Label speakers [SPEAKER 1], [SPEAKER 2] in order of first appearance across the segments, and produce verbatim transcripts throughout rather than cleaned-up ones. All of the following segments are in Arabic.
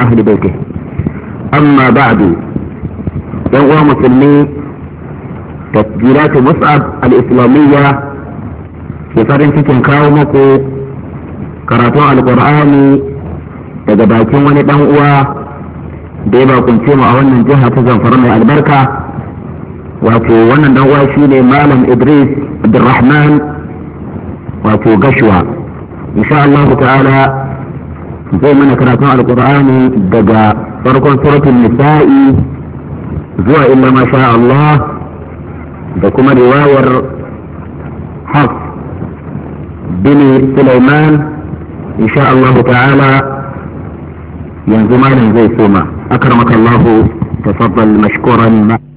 [SPEAKER 1] وأهل بيته. أما بعد، يا مسلمين، تسجيلات مصعب الإسلامية في farin cikin kawo muku karatun alkur'ani daga bakin wani dan uwa da ya bakunce mu a wannan jiha ta Zamfara mai albarka. Wato wannan dan uwa shine Malam Idris Abdulrahman wato Gashwa. Insha Allah ta'ala zai mana karatun alkur'ani daga farkon suratul nisa'i zuwa illa ma sha Allah da kuma riwayar Hafs bin Sulaiman. Insha Allah ta'ala yanzu malam zai soma. akramaka Allah, tafaddal mashkuran.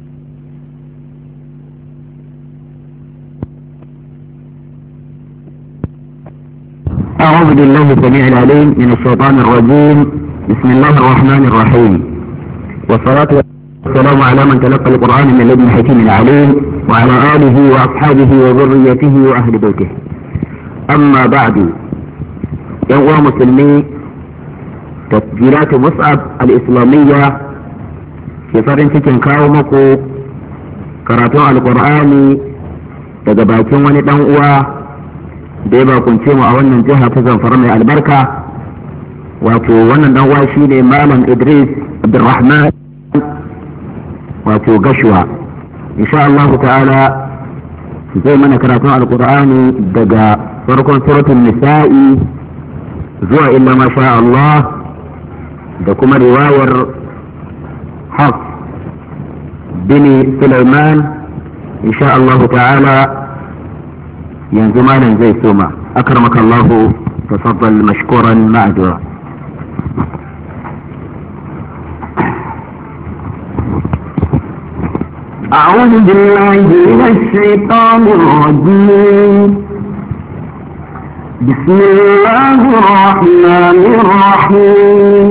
[SPEAKER 1] أعوذ بالله السميع العليم من الشيطان الرجيم. بسم الله الرحمن الرحيم، والصلاة والسلام على من تلقى القرآن من لدن حكيم عليم وعلى آله وأصحابه وذريته وأهل بيته. أما بعد، يا مسلمين، تسجيلات مصعب الإسلامية في farin cikin kawo muku karatun alkur'ani daga bakin wani dan uwa da ya bakunce mu a wannan jiha ta Zamfara mai albarka. Wato wannan dan uwa shine Malam Idris Abdulrahman wato Gashwa. Insha Allah ta'ala zai mana karatun alkur'ani daga farkon suratul nisa'i zuwa illa ma sha Allah da kuma riwayar Hafs bin Sulaiman. Insha Allah ta'ala yanzu malam zai soma. akramaka Allah, tafaddal mashkuran ma'dura.
[SPEAKER 2] أعوذ بالله من الشيطان الرجيم. بسم الله الرحمن الرحيم.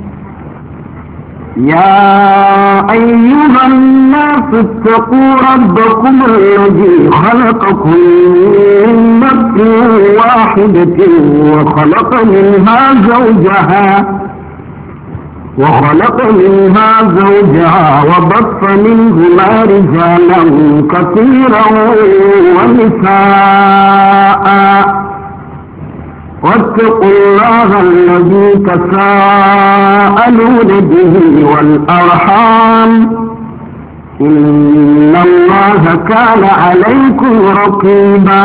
[SPEAKER 2] يا أيها الناس اتقوا ربكم الذي خلقكم من نفس واحدة وخلق منها زوجها وخلق منها زوجها وبث منهما رجالا كثيرا ونساء، واتقوا الله الذي تساءلون به والأرحام، إن الله كان عليكم رقيبا.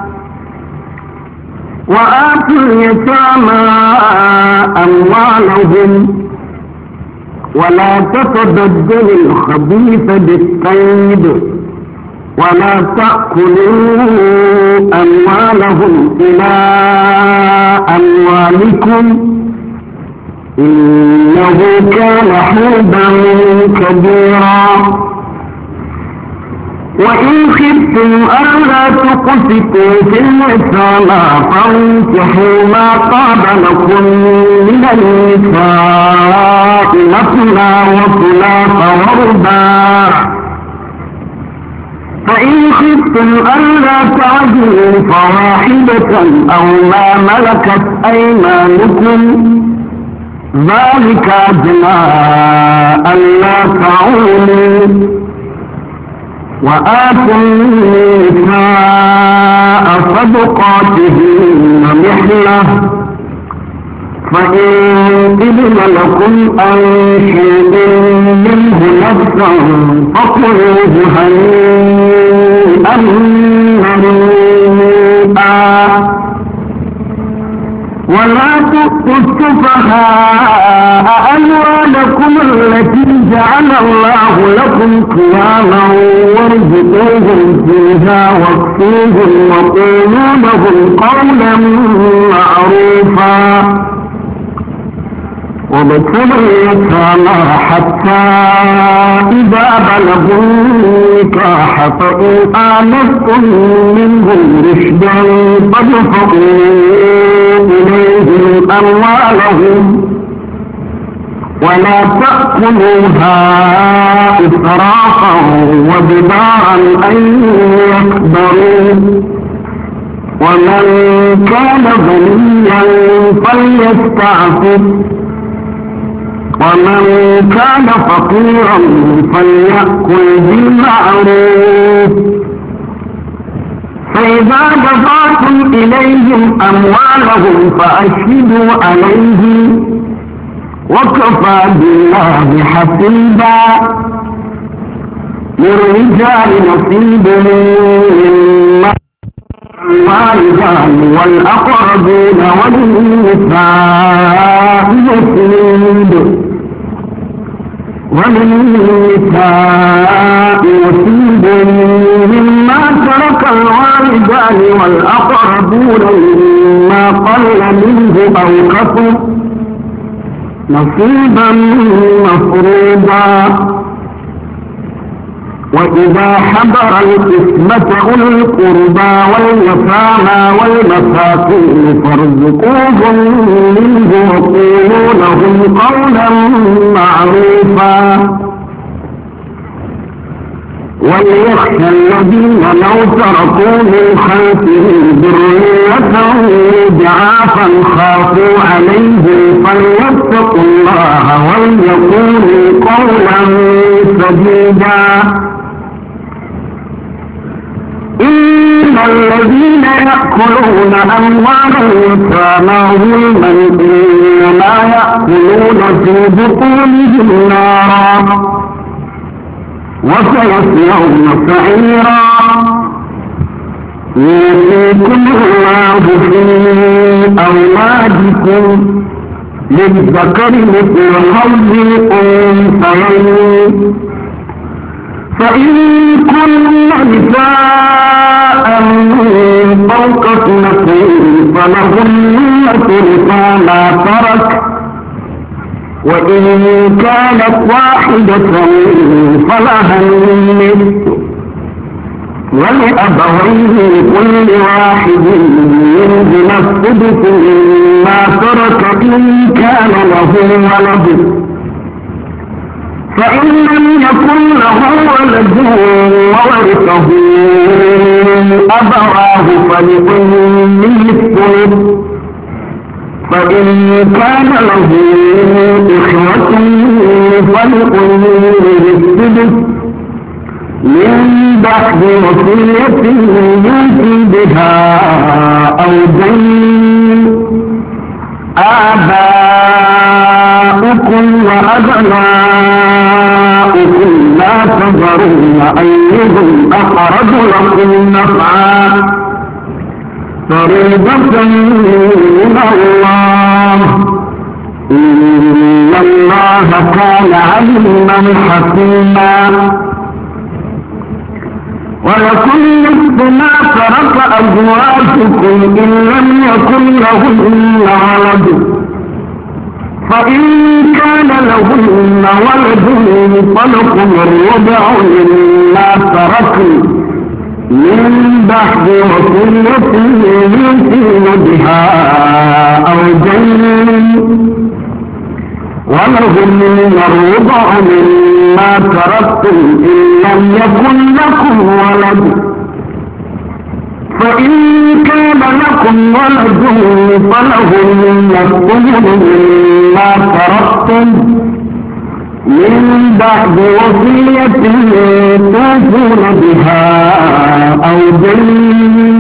[SPEAKER 2] وآتوا اليتامى أموالهم ولا تتبدلوا الخبيث بالطيب ولا تأكلوا أموالهم إلى أموالكم، إنه كان حوبا كبيرا. وإن خفتم ألا تقسطوا في اليتامى فانكحوا ما طاب لكم من النساء مثنى وثلاث ورباع، فإن خفتم ألا تعدلوا فواحدة أو ما ملكت أيمانكم، ذلك أدنى ألا تعولوا. وآتوا النساء صدقاتهن نحلة، فإن إذن لكم أن شيء منه نفسا فكلوه هنيئا مريئا. ولا تؤتوا السفهاء أموالكم التي جعل الله لكم قياما وارزقوهم فيها واكسوهم وقولوا لهم قولا معروفا. وابتلوا اليتامى حتى إذا بلغوا النكاح فإن آنستم منهم رشدا فادفعوا إليهم أموالهم ولا تأكلوها إسرافا وبدارا أن يكبروا. ومن كان غنيا فليستعفف ومن كان فقيرا فليأكل بالمعروف فإذا دفعتم إليهم أموالهم فأشهدوا عليهم وكفى بالله حسيبا للرجال نصيب مما الوالدان والأقربون وللنساء نصيب وللنساء نصيب مما ترك الوالدان والأقربون مما قل منه أو كثر نصيبا مفروضا وإذا حضر القسمة أولو القربى واليتامى والمساكين فارزقوهم منه وقولوا لهم قولا معروفا وليخشى الذين لو تركوا من خلفهم ذرية ضعافا خافوا عليهم فليتقوا الله وليقولوا قولا سديدا إن الذين يأكلون أموال اليتامى ظلما إنما يأكلون في بطونهم نارا وسيصلون سعيرا يوصيكم الله في أولادكم للذكر مثل حظ الأنثيين فإن كن نساء فوق اثنتين فلهن ثلث ما ترك وإن كانت واحدة فلها النصف ولأبويه كل واحد منهما السدس مما ترك إن كان له ولد فإن لم يكن له ولد وورثه أبواه فلأمه الثلث فإن كان له إخوة فلأمه السدس من بعد وصية يوصي بها أو دين آباؤكم وأبناؤكم لا تدرون أيهم أقرب لكم نفعا فريضة من الله إن الله كان عليما حكيما ولكم نصف ما ترك أزواجكم إن لم يكن لهن ولد فإن كان لهن ولد فلكم الربع مما تركن من بعد وصية يوصين بها أو دين ولهم الربع مما تركتم إن لم يكن لكم ولد فإن كان لكم ولد فلهن الثمن مما تركتم من بعد وصية توصون بها أو دين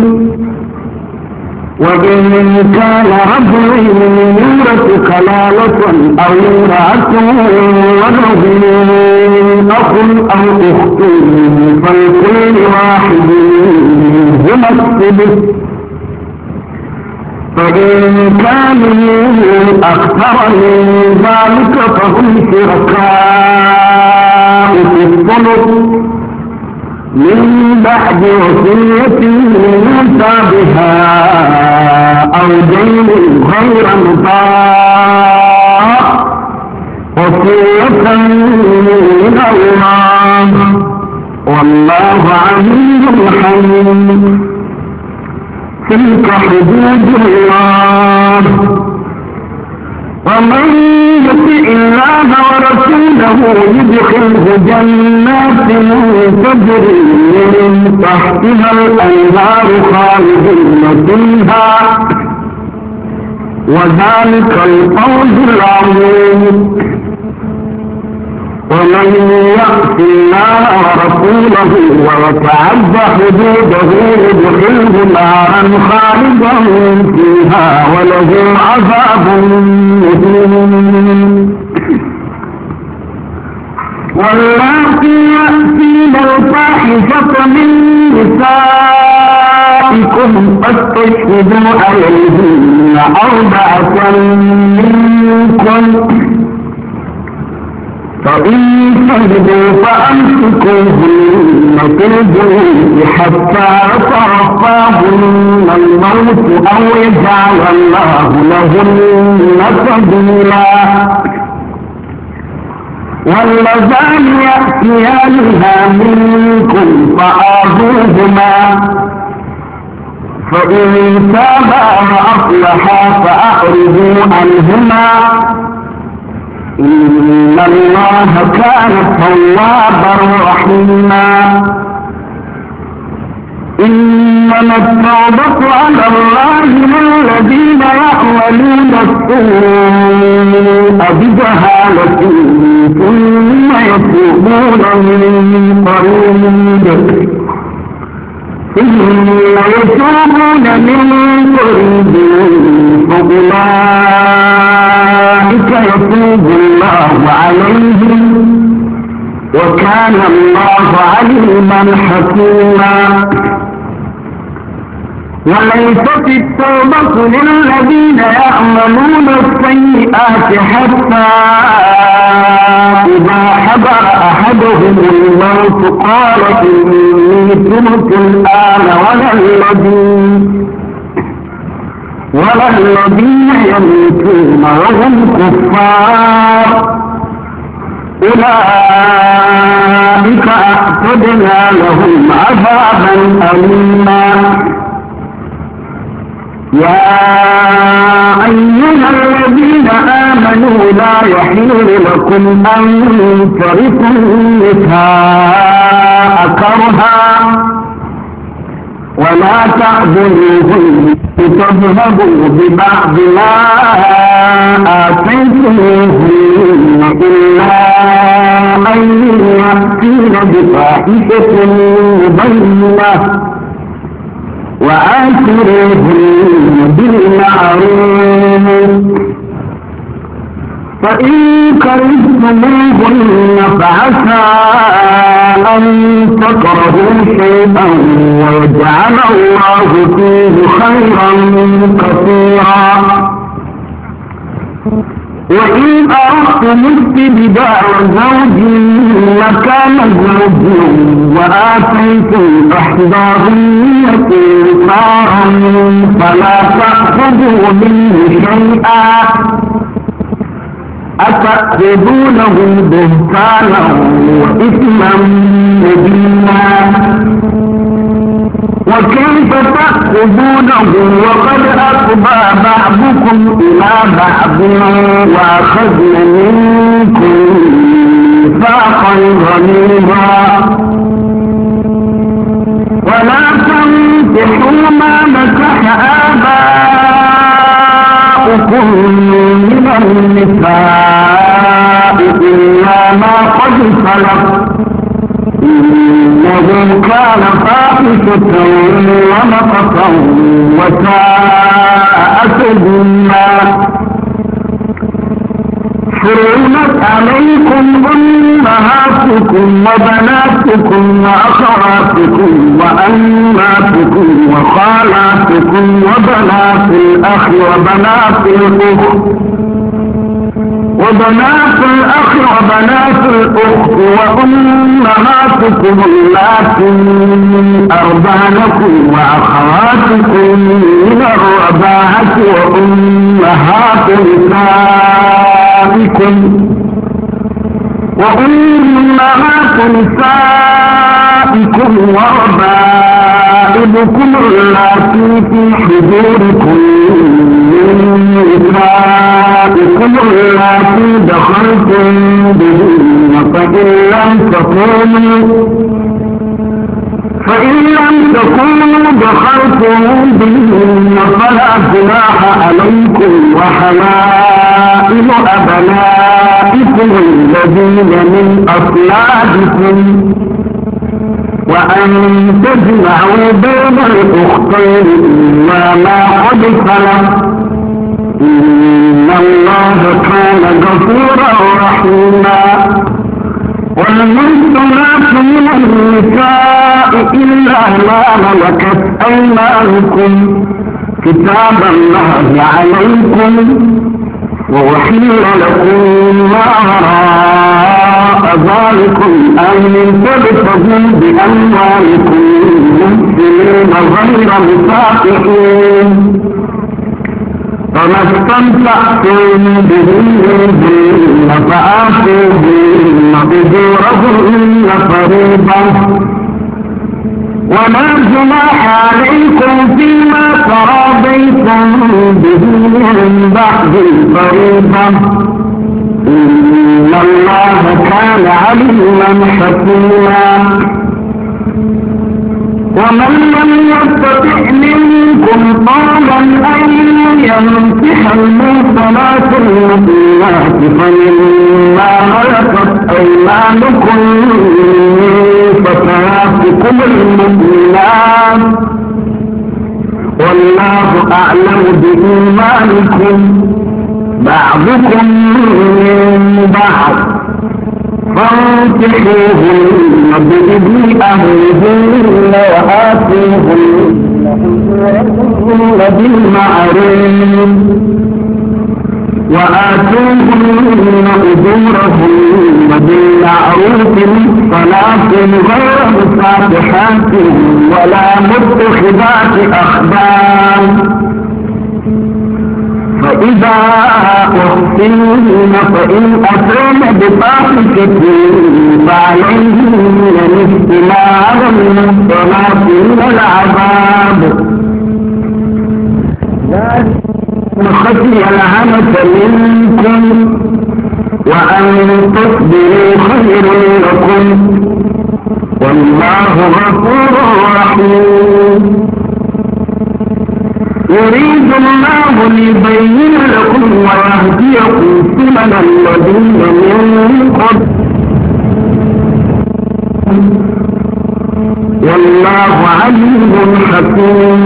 [SPEAKER 2] وإن كان رجل يورث كلالة أو امرأة وله أخ أو أخت فلكل واحد منهما السدس فإن كانوا أكثر من ذلك فهم شركاء في الثلث من بعد وصية يوصى بها أو دين غير مضار وصية من الله والله عليم حليم تلك حدود الله ومن يطع الله ورسوله يدخله جنات تجري من تحتها الأنهار خالدين فيها وذلك الفوز العظيم ومن يعص الله ورسوله ويتعدى حدوده يدخله نارا خالدا فيها وله عذاب مهين. واللاتي يأتين الفاحشة من نسائكم فاستشهدوا عليهن أربعة منكم فإن شهدوا فأمسكوهن في البيوت حتى يتوفاهن الموت أو يجعل الله لهن سبيلا. واللذان يأتيانها منكم فآذوهما فإن تابا وأصلحا فأعرضوا عنهما إن الله كان توابا رحيما. إنما التوبة على الله للذين يعملون السوء بجهالة ثم يتوبون من قريب ثم يتوبون من قريب فأولئك يتوب الله عليهم وكان الله عليما حكيما. وليست التوبة للذين يعملون السيئات حتى إذا حضر أحدهم الموت قال إني تبت الآن ولا الذين ولا الذين يموتون وهم كفار أولئك أعتدنا لهم عذابا أليما. يا أيها الذين آمنوا لا يحل لكم أن ترثوا النساء كرها ولا تعبدوهن لتذهبوا ببعض ما آتيتموهن إلا أن يأتين بفاحشة مبينة وآشروهن بالمعروف فإن كرهتموهن فعسى أن تكرهوا شيئا ويجعل الله فيه خيرا كثيرا. وإن أردتم استبدال زوج مكان زوج وآتيتم إحداهن قنطارا فلا تأخذوا منه شيئا أتأخذونه بهتانا وإثما مبينا. وكيف تأخذونه وقد أفضى بعضكم إلى بعض وأخذن منكم ميثاقا غليظا. ولا تنكحوا ما نكح آباؤكم من النساء إلا ما قد سلف إنه كان فاحشة ومقتا وساء سبيلا. حرمت عليكم أمهاتكم وبناتكم وأخواتكم وأماتكم وخالاتكم وبنات الأخ وبنات الأخت وبنات الأخ وبنات الأخت وأمهاتكم اللاتي أرضعنكم وأخواتكم من الرضاعة وأمهات نسائكم وأمهات نسائكم وربائبكم اللاتي في حجوركم من نسائكم اللاتي دخلتم بهن فإن لم تكونوا فإن لم تكونوا دخلتم بهن فلا جناح عليكم وحلائل أبنائكم الذين من أصلابكم وأن تجمعوا بين الأختين إلا ما قد سلف إن الله كان غفورا رحيما. والمحصنات من النساء إلا ما ملكت أيمانكم كتاب الله عليكم وأحل لكم ما وراء ذلكم أن تبتغوا بأموالكم محسنين غير مسافحين فما استمتعتم به منهن فآتوهن أجورهن فريضة ولا جناح عليكم فيما تراضيتم به من بعد الفريضة إن الله كان عليما حكيما. ومن لم يستطع منكم طولا أن ينكح المحصنات المؤمنات فمما ملكت أيمانكم من فتياتكم المؤمنات والله أعلم بإيمانكم بعضكم من بعض فانكحوهن بإذن أهلهن وآتوهن بالمعروف وآتوهن أجورهن بالمعروف محصنات غير مسافحات ولا متخذات أخدان فإذا أحسنن فإن أتين بفاحشة فعليهن مثل ما على المحصنات من العذاب ذلك خشي العنة منكم وأن تصبروا خير لكم والله غفور رحيم. يريد الله ليبين لكم ويهديكم سنن الذين من قبل والله عليم حكيم.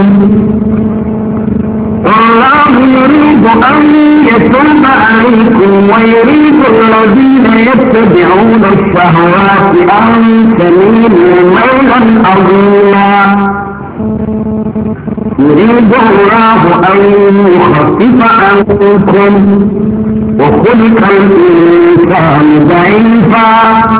[SPEAKER 2] والله يريد أن يتوب عليكم ويريد الذين يتبعون الشهوات أن تميلوا ميلا عظيما. يريد الله أن يخفف عنكم وخلق الإنسان ضعيفا.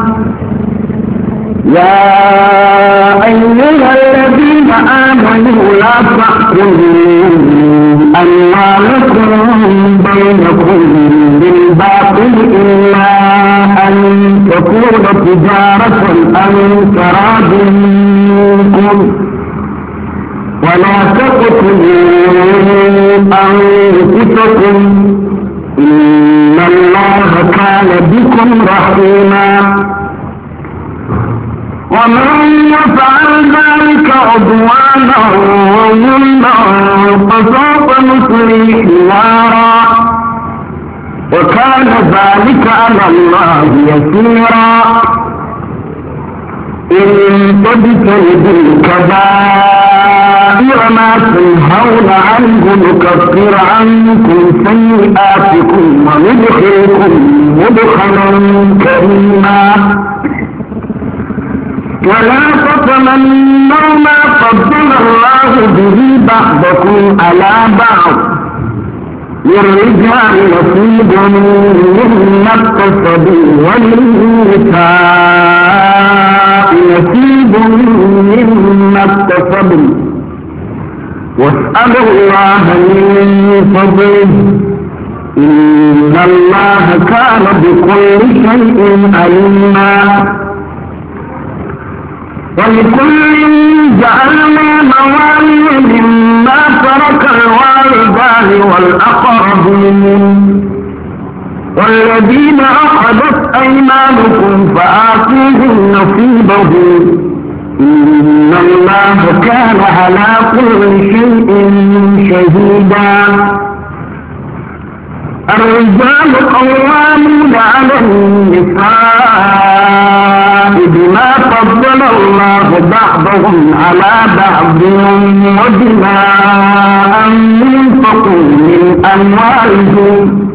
[SPEAKER 2] يا أيها الذين آمنوا لا تأكلوا أموالكم بينكم بالباطل إلا أن تكون تجارة عن تراض منكم ولا تقتلوا أنفسكم إن الله كان بكم رحيما. ومن يفعل ذلك عدوانا وظلما فسوف نصليه نارا وكان ذلك على الله يسيرا. إن تجتنبوا الكبائر ما تنهون عنه نكفر عنكم سيئاتكم وندخلكم مدخلا كريما. ولا تتمنوا ما فضل الله به بعضكم على بعض للرجال نصيب مما اكتسبوا وللنساء نصيب مما اكتسبوا واسألوا الله من فضله إن الله كان بكل شيء عليما. ولكل جعلنا موالي مما ترك الوالدان والأقربون والذين أخذت أيمانكم فآتوهم نصيبهم إن الله كان على كل شيء شهيدا. الرجال قوامون على النساء بما فضل الله بعضهم على بعض وبما أنفقوا من أموالهم